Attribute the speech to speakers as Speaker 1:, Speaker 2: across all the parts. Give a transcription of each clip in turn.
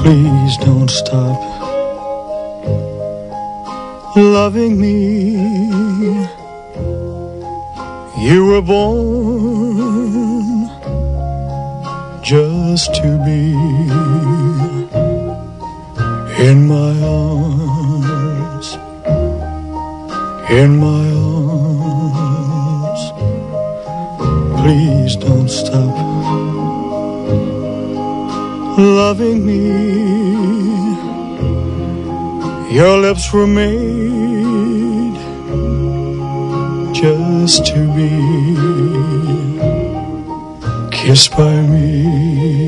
Speaker 1: Please don't stop loving me. You were born just to be in my arms, in my arms. Please don't stop loving me. Your lips were made just to be kissed by me,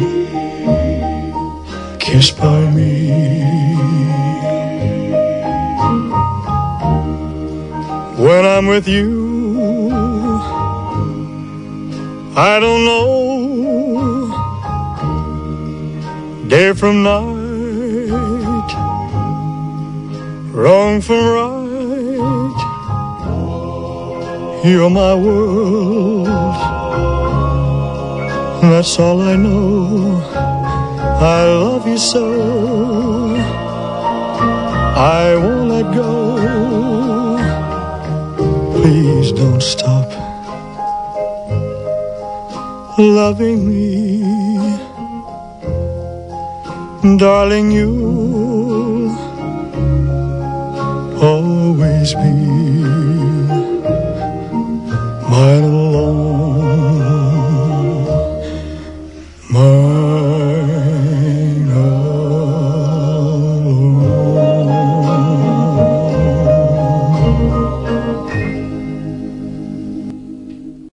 Speaker 1: kissed by me. When I'm with you, I don't know day from night, wrong from right. You're my world, that's all I know. I love you so, I won't let go. Please don't stop loving me. Darling, you'll always be